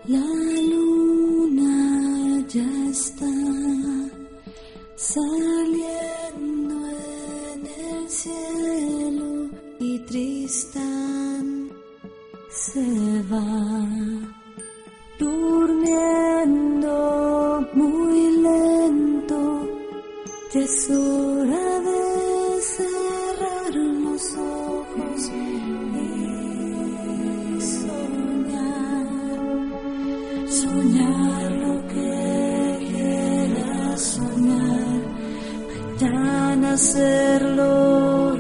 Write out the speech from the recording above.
La luna ya está saliendo en el cielo y Tristán se va durmiendo muy lento. Ya es hora de cerrar los ojos y soñar lo que quieras soñar, mañana hacerlo.